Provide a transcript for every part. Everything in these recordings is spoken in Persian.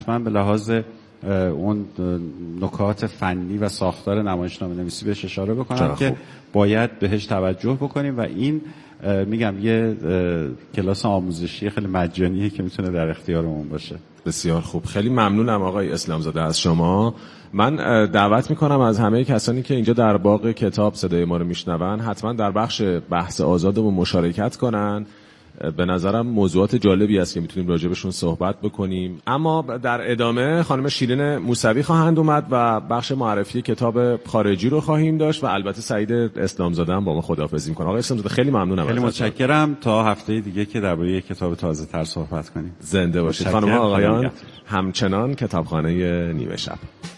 من به لحاظ اون نکات فنی و ساختار نمایشنامه نویسی بهش اشاره بکنم که باید بهش توجه بکنیم و این میگم یه کلاس آموزشی خیلی مجانیه که میتونه در اختیارمون باشه. بسیار خوب، خیلی ممنونم آقای اسلامزاده از شما. من دعوت میکنم از همه کسانی که اینجا در باغ کتاب صدای ما رو میشنون حتما در بخش بحث آزادمون مشارکت کنن. به نظرم موضوعات جالبی است که میتونیم راجبشون صحبت بکنیم. اما در ادامه خانم شیرین موسوی خواهند اومد و بخش معرفی کتاب خارجی رو خواهیم داشت و البته سعید اسلامزاده هم با ما خداحافظی میکنه. آقای اسلامزاده خیلی ممنونم. خیلی متشکرم. تا هفته دیگه که درباره یک کتاب تازه تر صحبت کنیم. زنده باشید خانم ها آقایان. همچنان کتابخانه نیمه شب.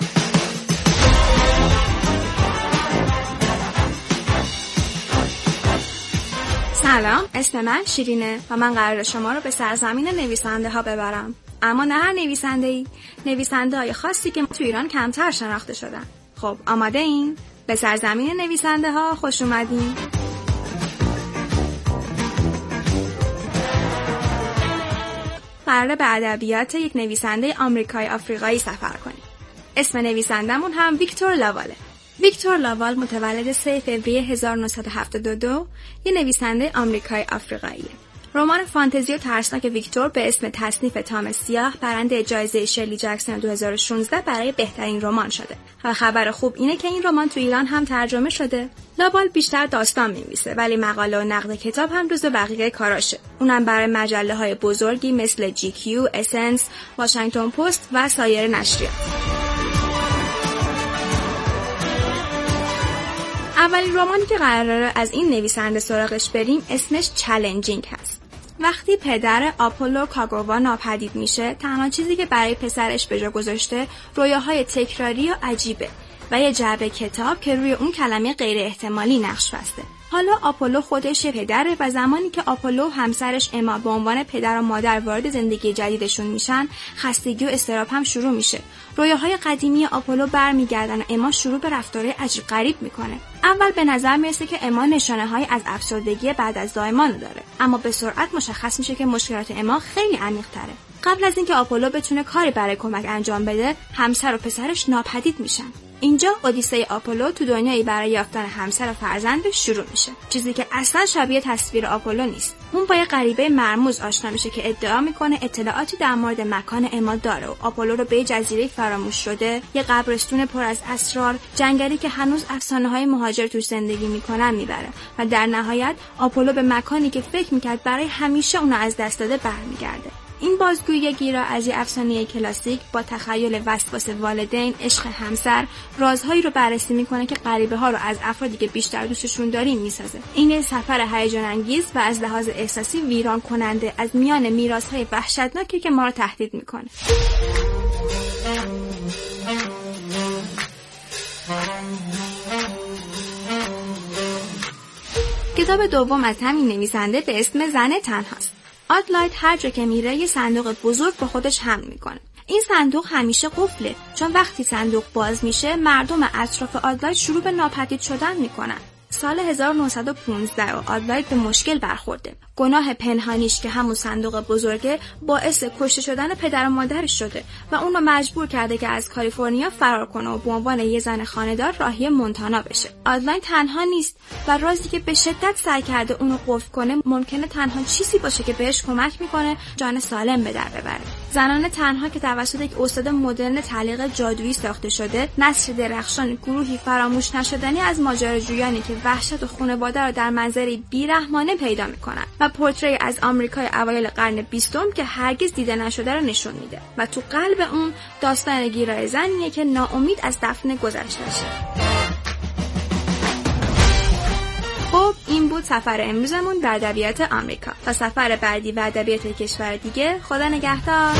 سلام، اسم من شیرینه و من قراره شما رو به سرزمین نویسنده ها ببرم. اما نه هر نویسنده‌ای، نویسنده های خاصی که تو ایران کمتر شناخته شدن. خب آماده این؟ به سرزمین نویسنده ها خوش اومدین. قراره به ادبیات یک نویسنده آمریکایی آفریقایی سفر کنیم. اسم نویسندمون هم ویکتور لاواله. ویکتور لاوال متولد 3 فوریه 1972 یه نویسنده آمریکایی آفریقاییه. رمان فانتزی و ترسناک ویکتور به اسم تصنیف تام سیاه برنده جایزه شرلی جکسون 2016 برای بهترین رمان شده و خبر خوب اینه که این رمان تو ایران هم ترجمه شده. لاوال بیشتر داستان می‌نویسه ولی مقاله و نقد کتاب هم جزو بقیه کاراشه. اونم برای مجله‌های بزرگی مثل GQ، اسنس، واشنگتن پست و سایر نشریات. اولین رمانی که قراره از این نویسنده سراغش بریم اسمش چالنجینگ هست. وقتی پدر آپولو کاگووا ناپدید میشه، تنها چیزی که برای پسرش به جا گذاشته رویاهای تکراری و عجیبه و یه جعبه کتاب که روی اون کلمه غیر احتمالی نقش بسته. حالا آپولو خودش پدره و زمانی که آپولو و همسرش اما به عنوان پدر و مادر وارد زندگی جدیدشون میشن، خستگی و اضطراب هم شروع میشه. رویاهای قدیمی آپولو برمیگردن و اما شروع به رفتارهای عجیب غریب میکنه. اول به نظر میرسه که اما نشانه‌های از افسردگی بعد از زایمان داره، اما به سرعت مشخص میشه که مشکلات اما خیلی عمیق‌تره. قبل از اینکه آپولو بتونه کاری برای کمک انجام بده، همسر و پسرش ناپدید میشن. اینجا اودیسه آپولو تو دنیایی برای یافتن همسر و فرزندش شروع میشه، چیزی که اصلا شبیه تصویر آپولو نیست. اون با یه غریبه مرموز آشنا میشه که ادعا میکنه اطلاعاتی در مورد مکان اما داره و آپولو رو به جزیره فراموش شده، یه قبرستون پر از اسرار، جنگلی که هنوز افسانه‌های مهاجر توش زندگی میکنن میبره و در نهایت آپولو به مکانی که فکر میکرد برای همیشه اونو از دست داده برمیگرده. این بازگویی گیرا از یه افسانه کلاسیک با تخیل وسواس والدین، عشق همسر، رازهایی رو بررسی میکنه که غریبه ها رو از افرادی که بیشتر دوستشون داریم میسازه. این یه سفر هیجان انگیز و از لحاظ احساسی ویران کننده از میان میراث‌های وحشتناکی که ما رو تهدید میکنه. کتاب دوم از همین نویسنده به اسم زن تنهاست. آدلاید هر جا که میره یه صندوق بزرگ با خودش حمل میکنه. این صندوق همیشه قفله، چون وقتی صندوق باز میشه مردم اطراف آدلاید شروع به ناپدید شدن میکنن. سال 1915 آدلاید به مشکل برخورده. گناه پنهانیش که همون صندوق بزرگه باعث کشته شدن پدر و مادرش شده و اون رو مجبور کرده که از کالیفرنیا فرار کنه و به عنوان یه زن خانه‌دار راهی مونتانا بشه. آدلاید تنها نیست و رازی که به شدت سعی کرده اون رو قفل کنه ممکنه تنها چیزی باشه که بهش کمک میکنه جان سالم به در ببره. زنان تنها که توسط یک استاد مدرن تعلیق جادویی ساخته شده، نسل درخشان گروهی فراموش نشدنی از ماجراجویانی که وحشت و خانواده را در منظری بیرحمانه پیدا میکنن و پورتری از آمریکای اوایل قرن 20 که هرگز دیده نشده را نشون میده و تو قلب اون داستان گیرای زنیه که ناامید از دفن گذشته‌شه. خب این بود سفر امروزمون به ادبیات آمریکا. تا سفر بعدی و ادبیات کشور دیگه، خدا نگهدار.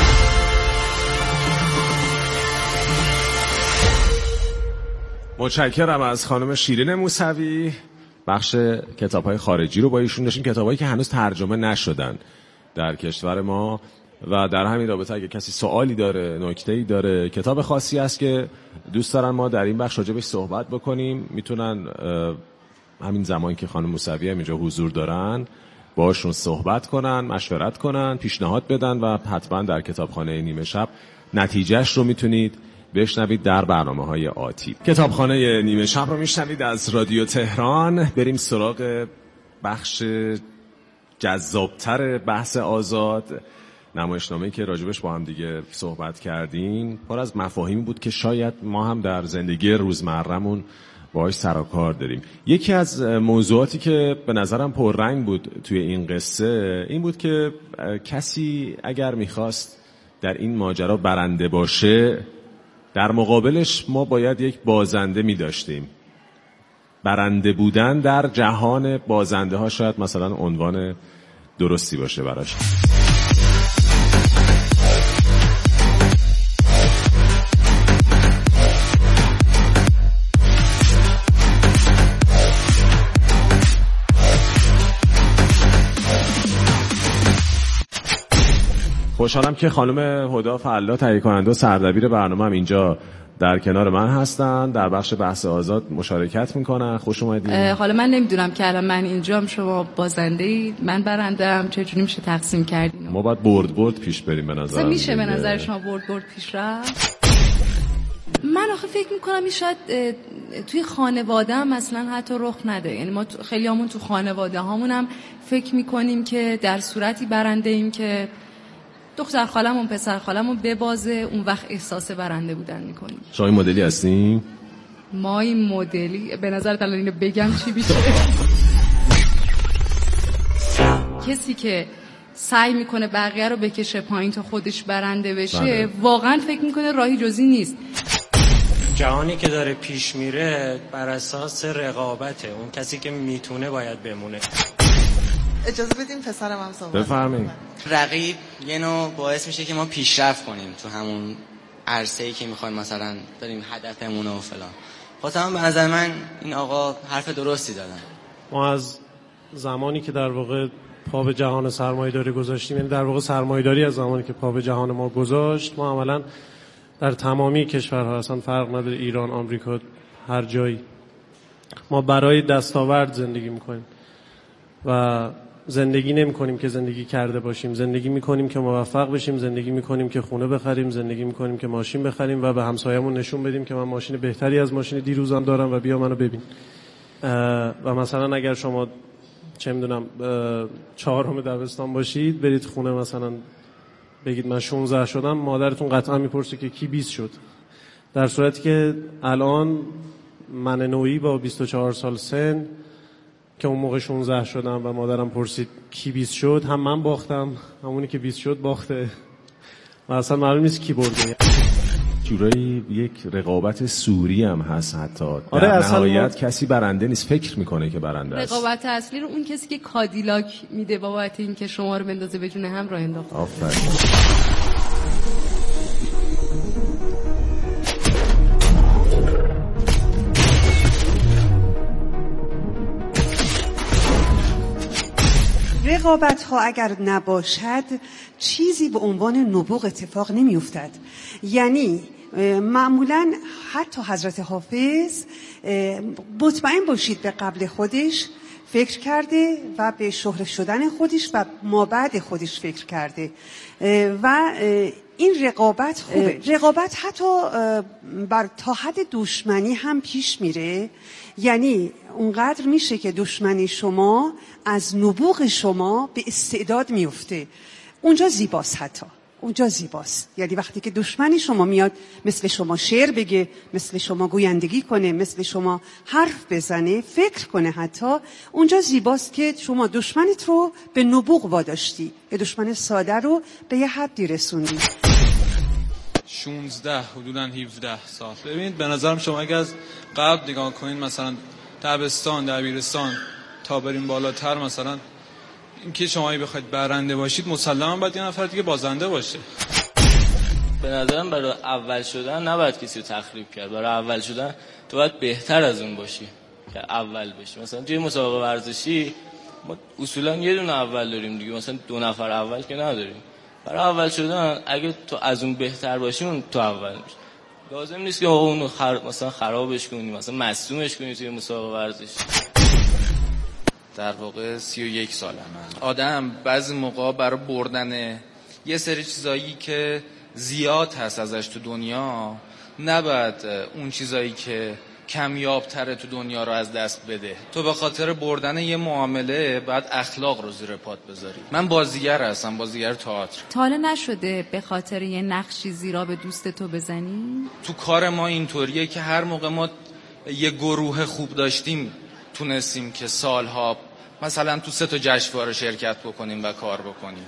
متشکرم از خانم شیرین موسوی. بخش کتاب‌های خارجی رو با ایشون داشتیم، کتابایی که هنوز ترجمه نشدن در کشور ما و در همین رابطه اگه کسی سوالی داره، نکته‌ای داره، کتاب خاصی است که دوست دارن ما در این بخش راجع بهش صحبت بکنیم، میتونن همین زمانی که خانم موسوی هم اینجا حضور دارن باشون صحبت کنن، مشورت کنن، پیشنهاد بدن و حتما در کتابخانه نیمه شب نتیجهش رو میتونید بشنوید در برنامه‌های آتی. کتابخانه نیمه شب رو میشنوید از رادیو تهران. بریم سراغ بخش جذابتر بحث آزاد. نمایشنامه‌ای که راجبش با هم دیگه صحبت کردیم پر از مفاهیمی بود که شاید ما هم در زندگی روزمره‌مون باهاش سر و کار داریم. یکی از موضوعاتی که به نظرم پررنگ بود توی این قصه این بود که کسی اگر میخواست در این ماجرا برنده باشه، در مقابلش ما باید یک بازنده می‌داشتیم. برنده بودن در جهان بازنده ها شاید مثلا عنوان درستی باشه براش. خوشحالم که خانم هدی فلا تهیه کننده و سردبیر برنامه هم اینجا در کنار من هستن، در بخش بحث آزاد مشارکت میکنن. خوش اومدید. حالا من نمیدونم که الان من اینجام، شما بازنده اید، من برنده ام، چجوری میشه تقسیم کردین؟ ما باید برد پیش بریم به نظر. میشه به نظر شما برد پیش رفت؟ من آخه فکر میکنم این شاید توی خانواده هم مثلا حتی رخ نده. یعنی ما خیلی همون تو خانواده هامون هم فکر میکنیم که در صورتی برنده ایم که دختر خالمون پسر خالمون ببازه، اون وقت احساس برنده بودن میکنیم. شما این مدلی هستیم؟ ما این مدلی به نظر الان اینو بگم چی میشه؟ کسی که سعی میکنه بقیه رو بکشه پایین تا خودش برنده بشه واقعا فکر میکنه راهی جزی نیست. جهانی که داره پیش میره بر اساس رقابته، اون کسی که میتونه باید بمونه. اجازه بدیم پسرم هم صحبت بفرمایید. رقیب یه نوع باعث میشه که ما پیشرفت کنیم تو همون عرصه‌ای که میخوایم مثلا داریم هدفمون و فلان. خاطرم به نظر من این آقا حرف درستی دادن. ما از زمانی که در واقع پا به جهان سرمایه‌داری گذاشتیم، یعنی در واقع سرمایه‌داری از زمانی که پا به جهان ما گذاشت، ما عملاً در تمامی کشورها، اصلا فرق نداره ایران، آمریکا، هر جایی، ما برای دستاورد زندگی میکنیم و زندگی نمی کنیم که زندگی کرده باشیم. زندگی می کنیم که موفق بشیم، زندگی می کنیم که خونه بخریم، زندگی می کنیم که ماشین بخریم و به همسایه‌مون نشون بدیم که من ماشین بهتری از ماشین دیروزم دارم و بیا منو ببین. و مثلا اگر شما چه میدونم 4م دبستان باشید، برید خونه مثلا بگید من 16 شدم، مادرتون قطعا میپرسه که کی 20 شد. در صورتی که الان من نوعی با 24 سال سن که اون موقع 16 شدم و مادرم پرسید کی 20 شد، هم من باختم، همونی که 20 شد باخته و اصلا معلوم نیست کی برده. جورایی یک رقابت سوری هم هست حتی. آره، در نهایت کسی برنده نیست، فکر میکنه که برنده است. رقابت اصلی رو اون کسی که کادیلاک میده بابت این که شما رو بندازه به جون هم راه انداخته. آفرین. رقابت ها اگر نباشد چیزی به عنوان نبوغ اتفاق نمی افتد. یعنی معمولا حتی حضرت حافظ مطمئن باشید به قبل خودش فکر کرده و به شهره شدن خودش و مابعد خودش فکر کرده و این رقابت خوبه. رقابت حتی بر تا حد دشمنی هم پیش میره. یعنی اونقدر میشه که دشمنی شما از نبوغ شما به استعداد میفته. اونجا زیباست، حتی اونجا زیباست. یعنی وقتی که دشمنی شما میاد مثل شما شعر بگه، مثل شما گویندگی کنه، مثل شما حرف بزنه، فکر کنه، حتی اونجا زیباست که شما دشمنت رو به نبوغ واداشتی، یه دشمن ساده رو به یه حدی رسوندی. 16 حدوداً 17 سال. ببینید به نظرم شما اگه از قبل نگاه کنین، مثلا دبستان، دبیرستان تا بریم بالاتر، مثلا اینکه شما بخواید برنده باشید مسلماً باید یه نفر دیگه بازنده باشه. به نظرم برای اول شدن نباید کسی رو تخریب کرد. برای اول شدن تو باید بهتر از اون باشی که اول بشی. مثلا توی مسابقه ورزشی ما اصولاً یه دونه اول داریم دیگه، مثلا 2 نفر اول که نداریم. برای اول شدن اگه تو از اون بهتر باشی اون تو اول میشه. لازم نیست که اون مثلا خرابش کنی، مثلا مصدومش کنی توی مسابقه ورزشی. در واقع 31 سالم. آدم بعضی موقع برای بردن یه سری چیزایی که زیاد هست ازش تو دنیا، نباید اون چیزایی که کمیاب تره تو دنیا رو از دست بده. تو به خاطر بردن یه معامله باید اخلاق رو زیر پات بذاری. من بازیگر هستم، بازیگر تئاتر. تا حالا نشده به خاطر یه نقشی زیرا به دوست تو بزنی؟ تو کار ما اینطوریه که هر موقع ما یه گروه خوب داشتیم تونستیم که سالها مثلا تو 3 تا جشنواره شرکت بکنیم و کار بکنیم.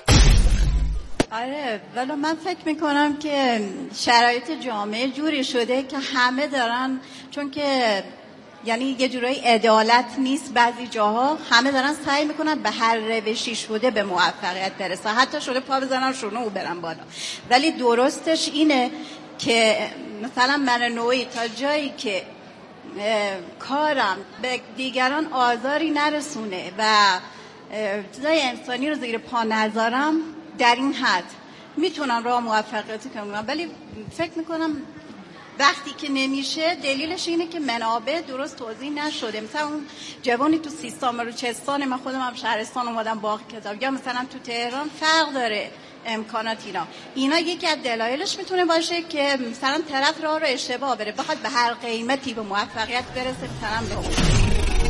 آره، ولی من فکر میکنم که شرایط جامعه جوری شده که همه دارن، چون که یعنی یه جورایی عدالت نیست بعضی جاها، همه دارن سعی میکنن به هر روشی شده به موفقیت برسن، حتی شده پا بزنن شونه و برن بالا. ولی درستش اینه که مثلا من نوعی تا جایی که کارم به دیگران آزاری نرسونه و چیزای انسانی رو زیر پا نذارم، در این حد میتونم راه موفقیتی کنم. ولی فکر میکنم وقتی که نمیشه دلیلش اینه که منابع درست توزیع نشده. مثلا اون جوانی تو سیستان و بلوچستان، من خودم هم شهرستان اومدم باغ کتاب، یا مثلا تو تهران فرق داره امکانات اینا یکی از دلایلش میتونه باشه که مثلا طرف راه رو اشتباه بره، بخواد به هر قیمتی به موفقیت برسه مثلا به اون.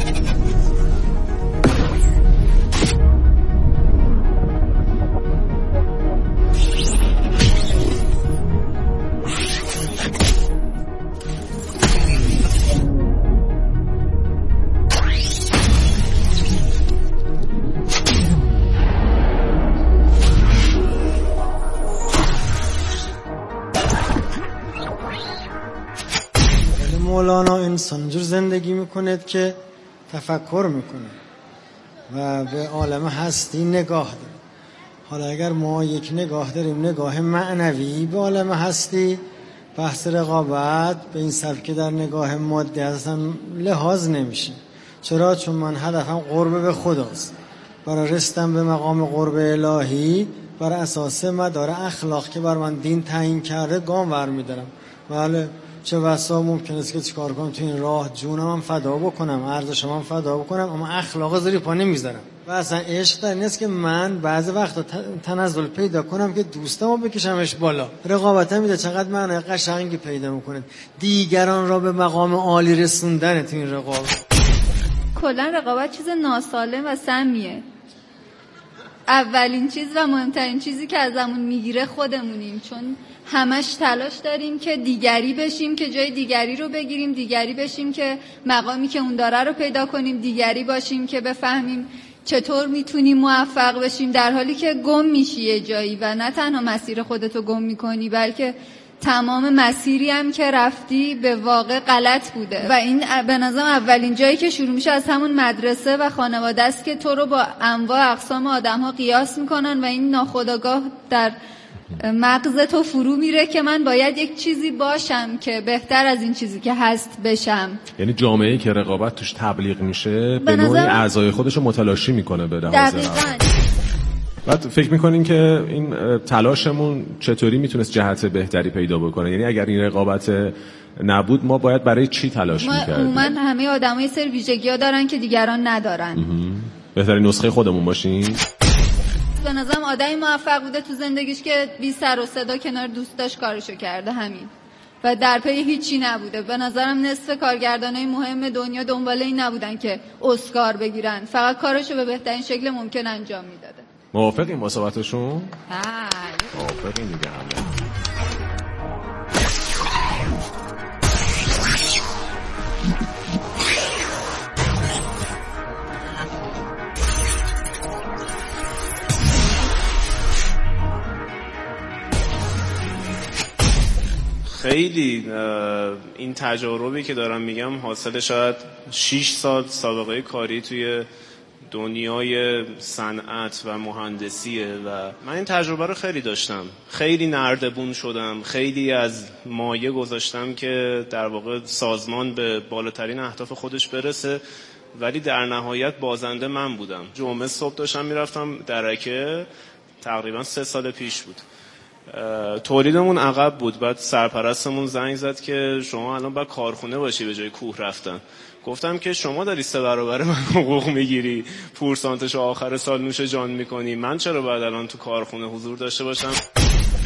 مولانا انسان جور زندگی میکنه که تفکر میکنه و به عالم هستی نگاه داره. حالا اگر ما یک نگاه داریم، نگاه معنوی به عالم هستی، بحث رقابت به این سبک در نگاه مادی اصلا لحاظ نمیشه. چرا؟ چون من هدفم قرب به خداست. برای رسیدن به مقام قرب الهی بر اساس مدار اخلاق که بر من دین تعیین کرده گام برمی‌دارم. بله، چه بسا ممکن است که چیکار کنم تو این راه جونم هم فدا بکنم، ارزشم هم فدا بکنم، اما اخلاق زیر پا نمیذارم. و اصلا عشق در این است که من بعضی وقتا تنزل پیدا کنم که دوستمو بکشمش بالا. رقابت میده چقدر معنی قشنگی پیدا میکنه، دیگران را به مقام عالی رسوندن تو این رقابت. کلا رقابت چیز ناسالم و سمیه. اولین چیز و مهمترین چیزی که ازمون میگیره خودمونیم، چون همش تلاش داریم که دیگری بشیم، که جای دیگری رو بگیریم، دیگری بشیم که مقامی که اون داره رو پیدا کنیم، دیگری باشیم که بفهمیم چطور میتونیم موفق بشیم، در حالی که گم میشی یه جایی و نه تنها مسیر خودتو گم میکنی بلکه تمام مسیری هم که رفتی به واقع غلط بوده. و این به نظرم اولین جایی که شروع میشه از همون مدرسه و خانواده است که تو رو با انواع اقسام آدم ها قیاس میکنن و این ناخودآگاه در مغز تو فرو میره که من باید یک چیزی باشم که بهتر از این چیزی که هست بشم. یعنی جامعه‌ای که رقابت توش تبلیغ میشه به نوعی اعضای خودش رو متلاشی میکنه به لحاظ بعد فکر میکنین که این تلاشمون چطوری میتونست جهت بهتری پیدا بکنه؟ یعنی اگر این رقابت نبود ما باید برای چی تلاش میکردیم؟ من همه آدم‌ها یه سری ویژگی‌ها دارن که دیگران ندارن. بهترین نسخه خودمون باشیم. به نظرم آدمی موفق بوده تو زندگیش که بی سر و صدا کنار دوستاش کارشو کرده، همین، و در پی هیچی نبوده. به نظرم نصف کارگردانای مهم دنیا دنبال این نبودن که اسکار بگیرن، فقط کارشو به بهترین شکل ممکن انجام میداده. موافقین با صحبتشون؟ بله. موافقین دیگه همه. خیلی این تجاربی که دارم میگم حاصل شاید 6 سال سابقه کاری توی دنیای صنعت و مهندسیه و من این تجربه رو خیلی داشتم. خیلی نردبون شدم، خیلی از مایه گذاشتم که در واقع سازمان به بالاترین اهداف خودش برسه، ولی در نهایت بازنده من بودم. جمعه صبح داشتم میرفتم درکه، تقریبا 3 سال پیش بود. تولیدمون عقب بود. بعد سرپرستمون زنگ زد که شما الان باید کارخونه باشی به جای کوه رفتن. گفتم که شما داری 3 برابر من حقوق میگیری، پورسانتشو آخر سال نوش جان میکنی، من چرا باید الان تو کارخونه حضور داشته باشم؟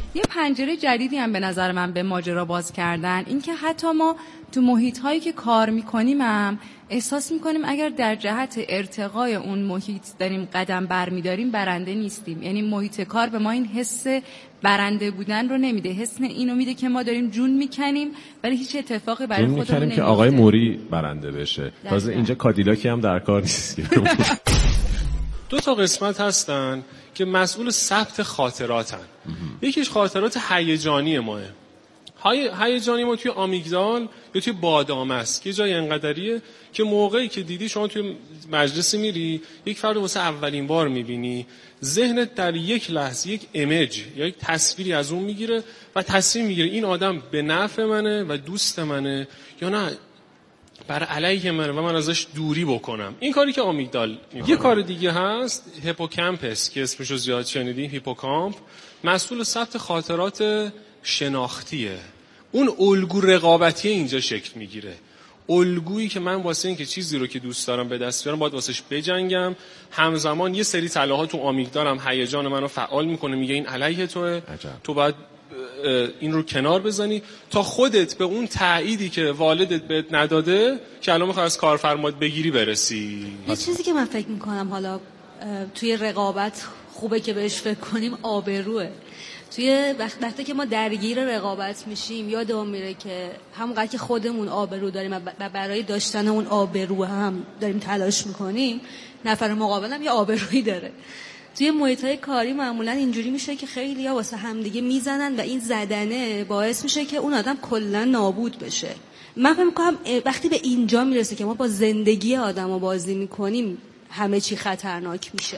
یه پنجره جدیدی هم به نظر من به ماجرا باز کردن، اینکه حتی ما تو محیط‌هایی که کار می‌کنیم هم احساس می‌کنیم اگر در جهت ارتقای اون محیط داریم قدم برمی‌داریم برنده نیستیم. یعنی محیط کار به ما این حس برنده بودن رو نمیده، حس اینو میده که ما داریم جون میکنیم ولی هیچ اتفاقی برای خودمون نمیفته که آقای موری برنده بشه. تازه اینجا کادیلاکی هم در کار نیست. دو تا قسمت هستن که مسئول ثبت خاطراتن. یکیش خاطرات هیجانی ماه. هیجانی ما توی آمیگدال یا توی بادام است که جای انقدریه که موقعی که دیدی شما توی مجلسی میری یک فرد واسه اولین بار میبینی، ذهنت در یک لحظه یک ایمیج یا یک تصویری از اون میگیره و تصمیم میگیره این آدم به نفع منه و دوست منه یا نه برای علیه منه و من ازش دوری بکنم. این کاری که آمیگدال میکنه. یه کار دیگه هست هیپوکامپس که اسمشو زیاد شنیدی، هیپوکامپ مسئول ثبت خاطرات شناختیه. اون الگو رقابتی اینجا شکل میگیره. الگویی که من واسه این که چیزی رو که دوست دارم به دست بیارم باید واسش بجنگم، همزمان یه سری تلاها تو آمیگدالم هیجان منو فعال میکنه، میگه این علیه توئه، تو باید این رو کنار بزنی تا خودت به اون تأییدی که والدت بهت نداده که الان میخوای از کارفرمات بگیری برسی. یه چیزی که من فکر میکنم حالا توی رقابت خوبه که بهش فکر کنیم آبروئه. توی وقتی که ما درگیر رقابت میشیم یادمون میره که همونقدر که خودمون آبرو داریم و برای داشتن اون آبرو هم داریم تلاش میکنیم، نفر مقابل هم یه آبرویی داره. توی محیط‌های کاری معمولا اینجوری میشه که خیلی‌ها واسه همدیگه میزنن و این زدنه باعث میشه که اون آدم کلا نابود بشه. من فکر می‌کنم وقتی به اینجا میرسه که ما با زندگی آدمو بازی میکنیم همه چی خطرناک میشه.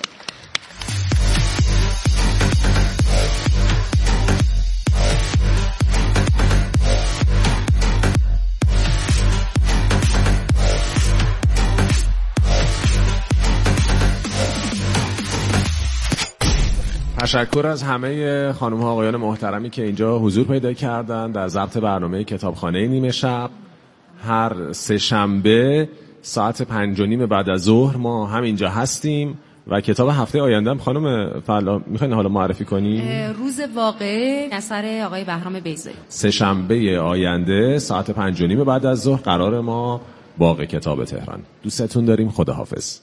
تشکر از همه خانم ها آقایان محترمی که اینجا حضور پیدا کردن در ضبط برنامه کتابخانه نیمه شب. هر سه شنبه ساعت 5:30 بعد از ظهر ما همینجا هستیم و کتاب هفته آینده هم خانم فلا میخواین حالا معرفی کنی؟ روز واقعه اثر آقای بهرام بیضایی. سه شنبه آینده ساعت 5:30 بعد از ظهر قرار ما باغ کتاب تهران. دوستتون داریم. خداحافظ.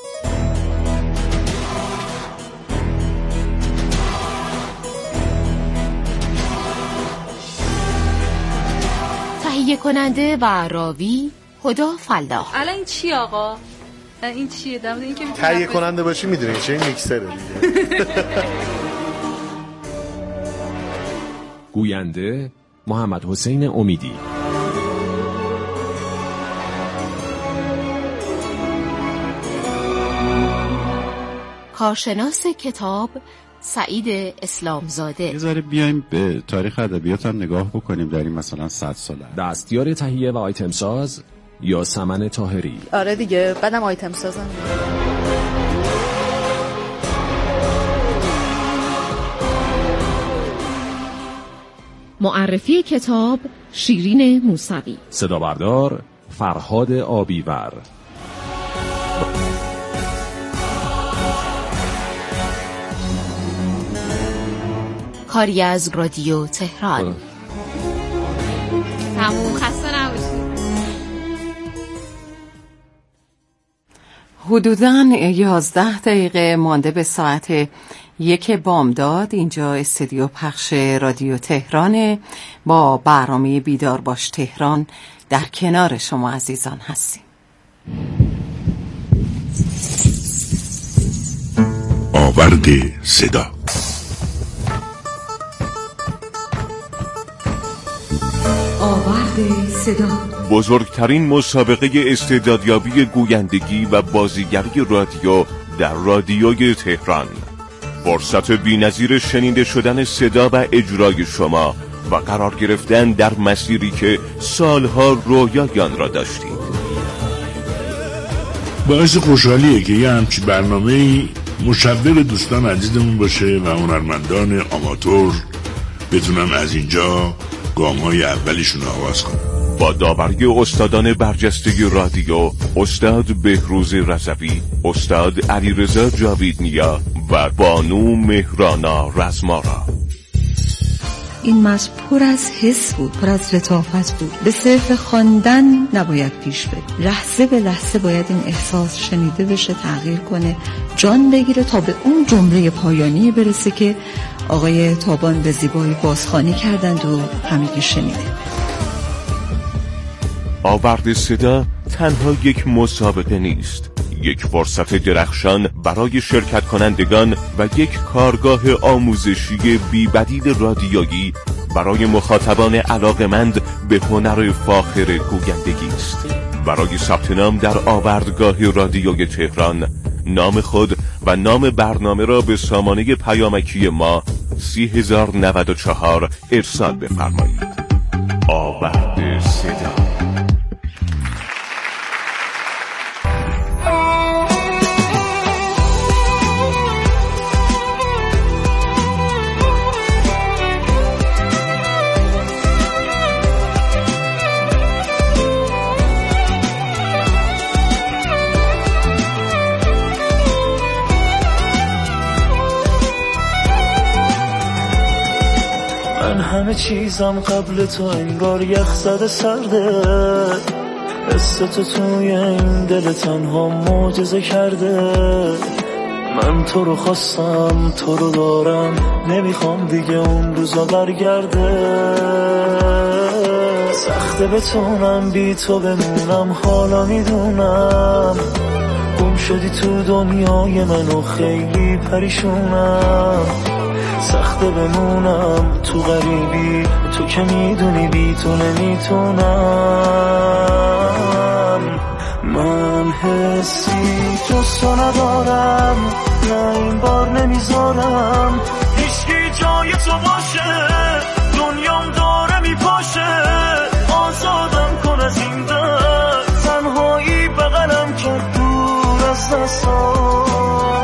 تهیه کننده و راوی هدا فلاح. الان این چی آقا؟ این چیه؟ در مورد اینکه تهیه کننده باشی میدونی چه این میکسره دیگه. گوینده محمد حسین امیدی. کارشناس کتاب سعید اسلامزاده. یه ذره بیایم به تاریخ ادبیات هم نگاه بکنیم در این مثلا 100 ساله. دستیار تهیه و آیتم ساز یاسمن طاهری. آره دیگه بعدم آیتم سازم. معرفی کتاب شیرین موسوی. صدا بردار فرهاد آبیور. کاری از رادیو تهران. تموم. خسته نباشید. حدوداً 11 دقیقه مانده به ساعت 1 بامداد. اینجا استودیو پخش رادیو تهران. با برنامه بیدار باش تهران در کنار شما عزیزان هستیم. آورد صدا. آورد صدا، بزرگترین مسابقه استعدادیابی گویندگی و بازیگری رادیو در رادیوی تهران. فرصت بی‌نظیر شنیده شدن صدا و اجرای شما و قرار گرفتن در مسیری که سالها رویای آن را داشتید. باعث خوشحالیه که یه همچی برنامه‌ای مشوق دوستان عزیزمون باشه و هنرمندان آماتور بتونن از اینجا گام‌های اولیشون آغاز کنن. با داوری استادان برجسته رادیو، استاد بهروز رضوی، استاد علیرضا جاویدنیا و بانو مهرانا رزمارا. این متن پر از حس بود، پر از لطافت بود. به صرف خواندن نباید پیش بریم، لحظه به لحظه باید این احساس شنیده بشه، تغییر کنه، جان بگیره تا به اون جمله پایانی برسه که آقای تابان به زیبایی بازخوانی کردند و همگی شنیده. آورد صدا تنها یک مسابقه نیست، یک فرصت درخشان برای شرکت کنندگان و یک کارگاه آموزشی بی‌بدیل رادیویی برای مخاطبان علاقمند به هنر فاخر گویندگی است. برای ثبت نام در آوردگاه رادیوی تهران نام خود و نام برنامه را به سامانه پیامکی ما 30,094 ارسال بفرمایید. آورد صدا. همه چیزم قبل تو انگار یخ زده سرده، حس تو توی این دل تنها معجزه کرده. من تو رو خواستم، تو رو دارم، نمیخوام دیگه اون روزا برگرده. سخته بتونم بی تو بمونم، حالا میدونم گم شدی تو دنیای من و خیلی پریشونم. سخته بمونم تو غریبی، تو که میدونی بی تو نمیتونم. من حسی جز تو ندارم، نه این بار نمیذارم هیچکی جای تو باشه. دنیام داره میپاشه، آزادم کن از این درد. تنهایی بغلم کرد دور از دستام.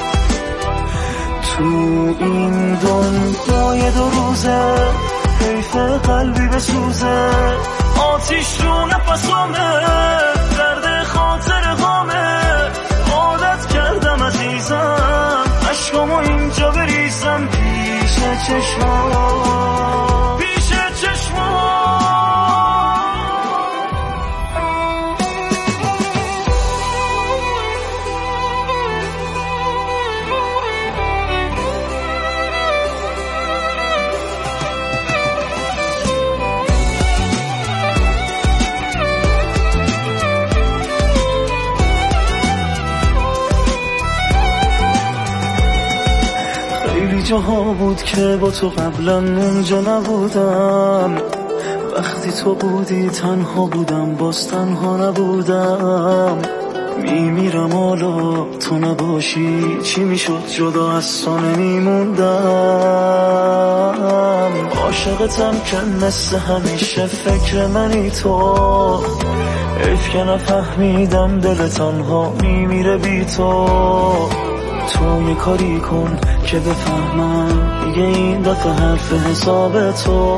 تو این دنیای دو روزه حیف قلبی بسوزه. آتیش رو نفسامه، درد خاطر هامه. عادت کردم عزیزم عشقامو اینجا بریزم پیش چشمام، پیش چشمام. جاها بود که با تو قبلا اونجا نبودم. وقتی تو بودی تنها بودم، باز تنها نبودم. میمیرم حالا تو نباشی، چی میشد جدا از تو نمیموندم. عاشقتم که مثل همیشه فکر منی تو. حیف که نفهمیدم دل تنها میمیره بی تو. تو یه کاری کن که بفهمم دیگه این دفعه حرف حساب تو.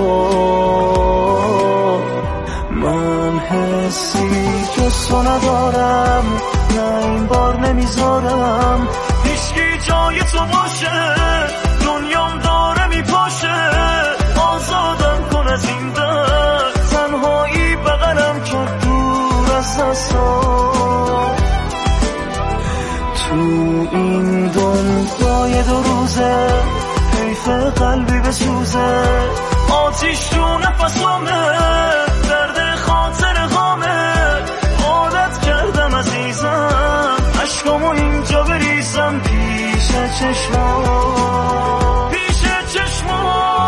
من حسی جز تو ندارم، نه این بار نمیذارم هیچکی جای تو باشه. دنیام داره میپاشه، آزادم کن از این درد. تنهایی بغلم کرد دور از دستام. تو این دنیای دو روزه حیف قلبی بسوزه. آتیش تو نفسامه، درد خاطر هامه. عادت کردم عزیزم عشقامو اینجا بریزم پیش چشمام، پیش چشمام.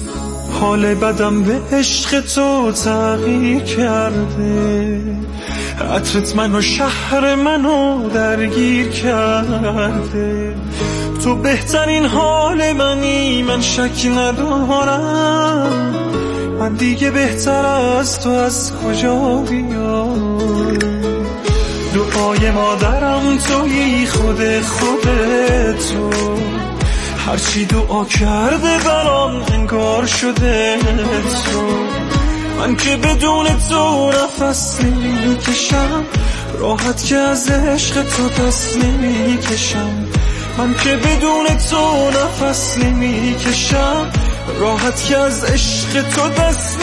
حال بدم به عشق تو تغییر کرده. عطرت منو شهر منو درگیر کرده. تو بهترین حال منی، من شک ندارم. من دیگه بهتر از تو از کجا بیام؟ دعای مادرم تویی، خودتو. هرچی دعا کرده برام انگار شده تو. من که بدون تو نفس نمیکشم، راحت که از عشق تو دست نمیکشم. من که بدون تو نفس نمیکشم، راحت که از عشق تو دست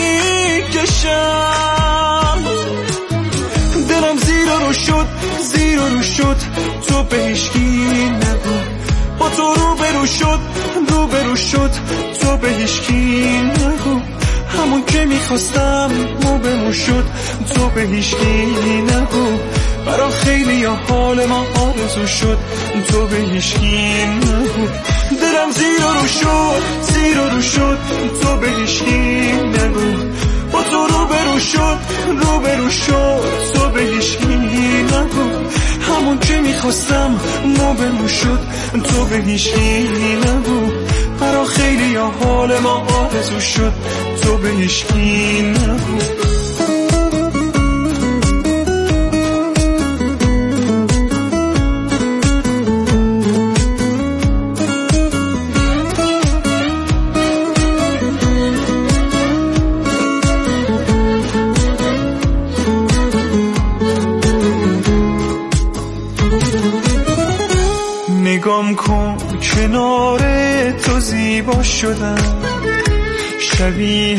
نمیکشم. دلم زیر رو شد تو به هیچکی نگو. با تو روبرو شد تو به هیچکی نگو. همون که میخواستم موبمون شد تو به هیچکی نگو. برا خیلی ها حال ما آرزو شد تو به هیچکی نگو. دلم زیر رو شد تو به هیچکی نگو. با تو روبرو شد تو به هیچکی نگو. همون که میخواستم موبمون شد تو به هیچکی نگو. برا خیلی ها حال ما آرزو شد تو به هیچکی نگو. نگام کن کنار تو زیبا شدم، شبیه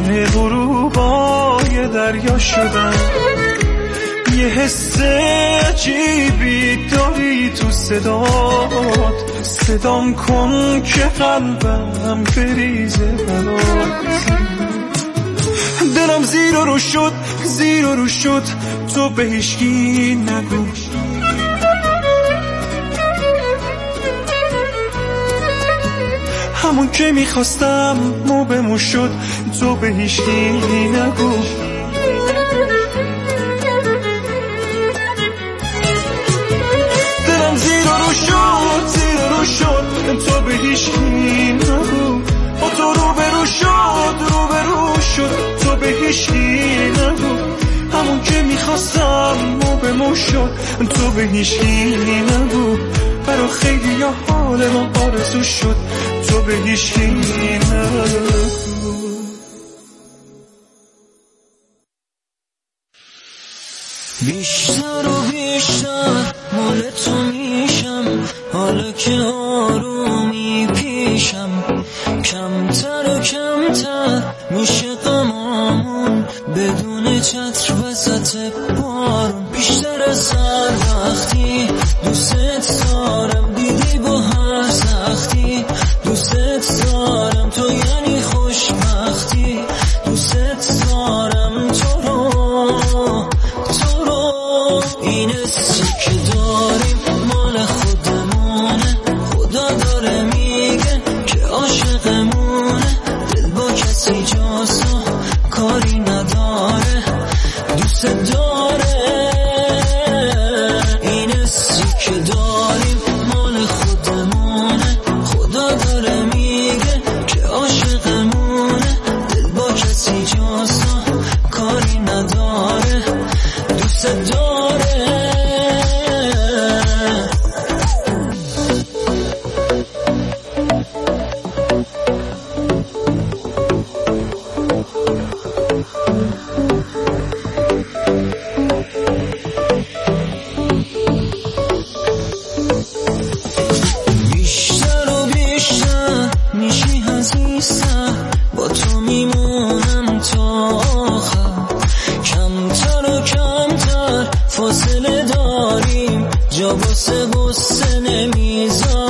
غروبای دریا شدم. یه حس عجیبی داری تو صدات، صدام کن که قلبم بریزه برات. دلم زیر رو شد تو به هیچکی نگو. همون که میخواستم موبمون شد تو به هیچکی نگو. دلم زیر رو شد تو به هیچکی نگو. با تو روبرو شد تو به هیچکی نگو. همون که میخواستم موبمون شد تو به هیچکی نگو. برا خیلی ها حال ما آرزو شد تو به هیچکی نگو. بیشتر و بیشتر مال تو میشم، حالا که آرومی پیشم. کمتر و کمتر میشه غمامون، بدون چتر وسط بارون. بیشتر از هر وقتی دوست دارم، دیدی با هر سختی دوست دارم. تو یعنی خوشبختی، دوست دارم تو رو. این حسی که داریم مال خودمونه، خدا داره میگه که عاشقمونه. دل با کسی جاسو کاری نداره، دوست داره. این حسی که داریم مال خودمونه، خدا داره میگه که عاشقمونه. دل با کسی جاسو کاری نداره، دوست داره. بیشتر و بیشتر میشی عزیزتر، با تو میمونم تا آخر. کمتر و کمتر فاصله داریم، جا واسه نمیذاریم.